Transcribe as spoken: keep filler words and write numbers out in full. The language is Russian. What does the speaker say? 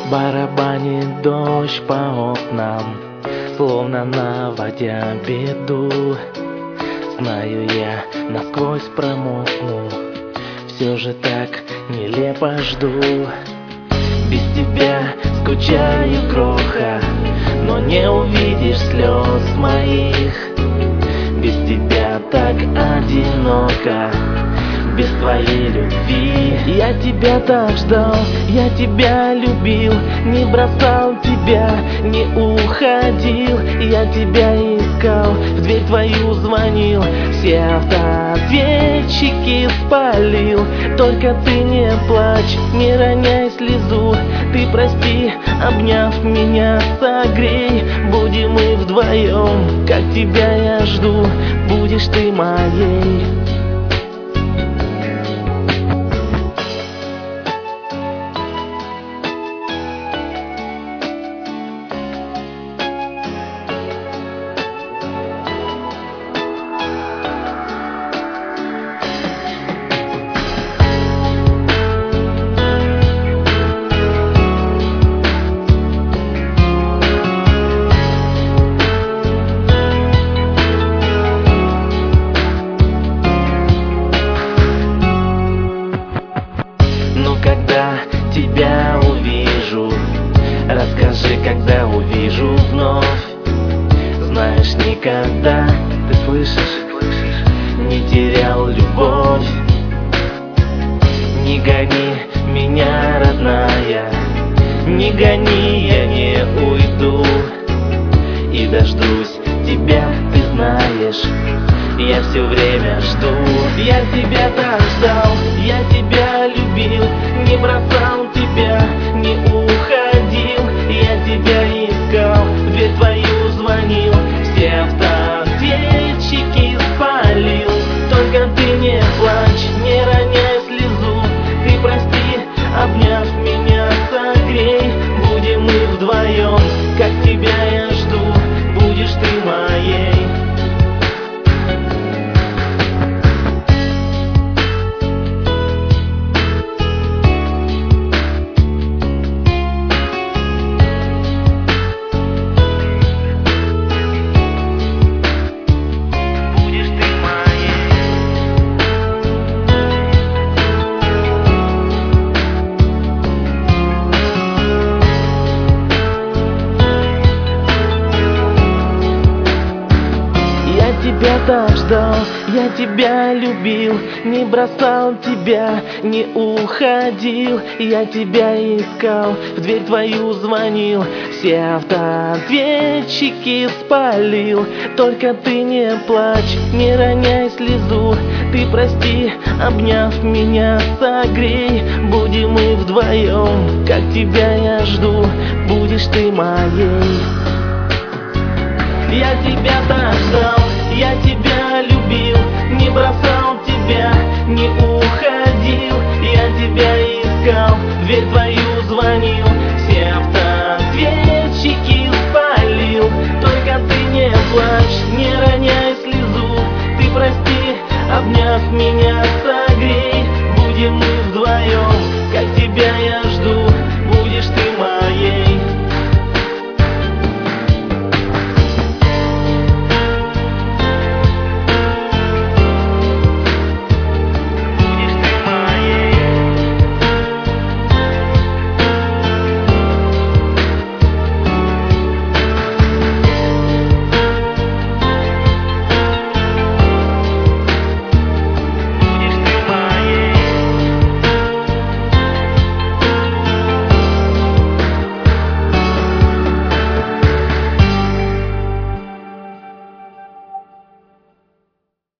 Барабанит дождь по окнам, словно наводя беду. Знаю я, насквозь промокну, все же так нелепо жду. Без тебя скучаю, кроха, но не увидишь слез моих. Без тебя так одиноко, без твоей любви. Я тебя так ждал, я тебя любил, не бросал тебя, не уходил. Я тебя искал, в дверь твою звонил, все автоответчики спалил. Только ты не плачь, не роняй слезу, ты прости, обняв меня, согрей. Будем мы вдвоем, как тебя я жду, будешь ты моей. Тебя увижу, расскажи, когда увижу вновь. Знаешь, никогда, ты слышишь, не терял любовь. Не гони меня, родная, не гони, я не уйду. И дождусь тебя, ты знаешь, я все время жду. Я тебя так ждал, я тебя любил, не бросал тебя, не уходил. Я тебя искал, в дверь твою звонил, все автоответчики спалил. Только ты не плачь, не роняй слезу, ты прости, обняв меня, согрей. Будем мы вдвоем, как тебя я жду, будешь ты моей. Я тебя так ждал, я тебя любил, не бросал тебя, не уходил. Я тебя искал, в дверь твою звонил, все автоответчики спалил. Только ты не плачь, не роняй слезу, ты прости, обняв меня, согрей. Будем мы вдвоем, как тебя я жду, будешь ты моей. Я тебя так ждал, я тебя любил, не бросал тебя, не уходил. Я тебя искал, в дверь твою звонил, все автоответчики спалил. Только ты не плачь, не роняй слезу, ты прости, обняв меня,